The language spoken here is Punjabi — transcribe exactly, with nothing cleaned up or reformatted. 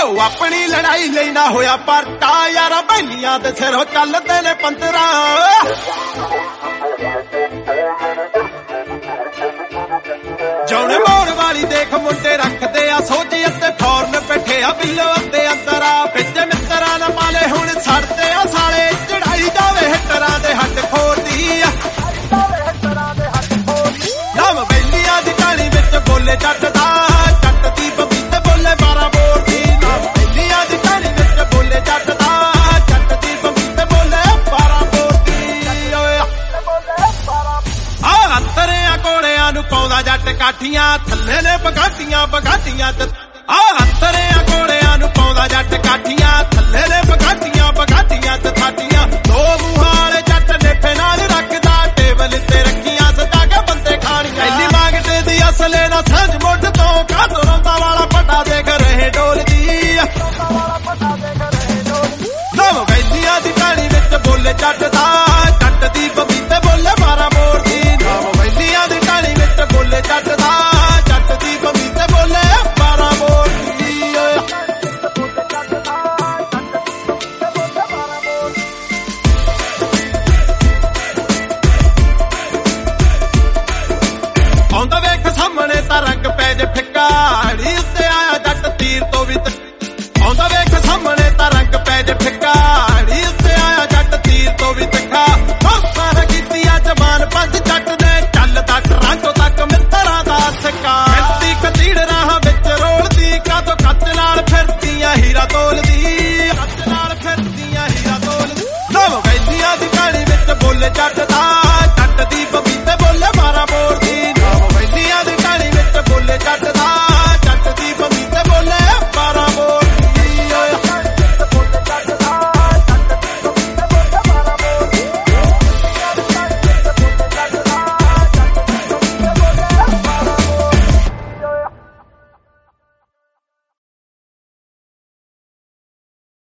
ਉਹ ਆਪਣੀ ਲੜਾਈ ਲਈ ਨਾ ਹੋਇਆ ਪਰਤਾ ਯਾਰਾ ਬੈਲੀਆਂ ਦੇ ਸਿਰੋਂ ਚੱਲਦੇ ਨੇ ਪੰਦਰਾਂ ਜੌਣੇ ਮੋੜ ਵਾਲੀ ਦੇਖ ਮੁੰਡੇ ਰੱਖਦੇ ਆ ਸੋਚ ਅਤੇ ਫੌਰਨ ਬੈਠੇ ਆ ਬਿੱਲੋ ਅਤੇ ਅੰਦਰਾ ਵਿੱਚ ਮਿੱਤਰਾਂ ਨਾ ਮਾਲੇ ਹੁਣ ਛੱਡਦੇ ਆ ਸਾਲੇ ਚੜਾਈ ਜਾਵੇ ਹਿੱਟਰਾਂ ਦੇ ਹੱਥ ਖੋਦੀ ਆ ਨਾਮ ਬੈਲੀਆਂ ਦੀ ਕਾਲੀ ਵਿੱਚ ਬੋਲੇ ਜੱਟ ਦਾ ਜੱਟ ਦੀ ਬਬੀਤੇ ਬੋਲੇ ਬਾਰਾਂ ਬੋਰ ਦੀ ਨਾਮ ਬੈਲੀਆਂ ਦੀ ਕਾਲੀ ਵਿੱਚ ਬੋਲੇ ਜੱਟ ਦਾ ਜੱਟ ਦੀ ਬਬੀਤੇ ਬੋਲੇ ਬਾਰਾਂ ਬੋਰ ਦੀ ਓਏ ਆ ਤਰਿਆਂ ਕੋੜਿਆਂ ਨੂੰ ਪਾਉਂਦਾ ਜੱਟ ਕਾਠੀਆਂ ਥੱਲੇ ਨੇ ਬਗਾਟੀਆਂ ਬਗਾਟੀਆਂ ਆ ਤਰਿਆਂ ਕੋੜਿਆਂ ਨੂੰ ਪਾਉਂਦਾ ਜੱਟ ਕਾਠੀਆਂ ਥੱਲੇ ਨੇ ਬਗਾਟੀਆਂ ਬਗਾਟੀਆਂ ਤੇ ਥਾਟੀਆਂ ਦੋ ਮੂੰਹਾਂ ਵਾਲੇ ਜੱਟ ਨੇਫੇ ਨਾਲ ਰੱਖਦਾ ਟੇਬਲ ਤੇ ਰੱਖੀਆਂ ਸਜਾ ਕੇ ਬੰਦੇ ਖਾਣੀਆਂ ਐਲੀ ਮੰਗਦੇ ਦੀ ਅਸਲੇ ਨਾ ਸੰਜ ਮੁੱਢ ਤੋਂ ਕਾਸਰੋਂਦਾ ਵਾਲਾ ਪਟਾ ਦੇਖ ਰਹੇ ਡੋਲਦੀ ਨਵ ਵੈਲੀਆਂ ਦੀ ਕਾਲੀ ਵਿੱਚ ਬੋਲੇ ਜੱਟ ਦਾ ਜੱਟ ਦੀ ਬਬੀਤੇ ਬੋਲੇ ਬਾਰਾਂ ਮੋਰ ਦੀ ਨਵ ਵੈਲੀਆਂ ਦੀ ਕਾਲੀ ਵਿੱਚ ਬੋਲੇ ਜੱਟ ਦਾ ਜੱਟ ਦੀ ਬਬੀਤੇ ਬੋਲੇ ਬਾਰਾਂ ਮੋਰ ਦੀ ਆਉਂਦਾ ਵੇਖ ਸਾਹਮਣੇ ਤਾਂ ਰੰਗ ਪੈ ਜੇ ਫਿੱਕਾ ਢੀ ਉੱਤੇ ਆਇਆ ਜੱਟ ਤੀਰ ਤੋਂ ਵੀ ਆਉਂਦਾ ਵੇਖ ਸਾਹਮਣੇ ਤਾਂ ਰੰਗ ਪੈ ਜੇ ਫਿੱਕਾ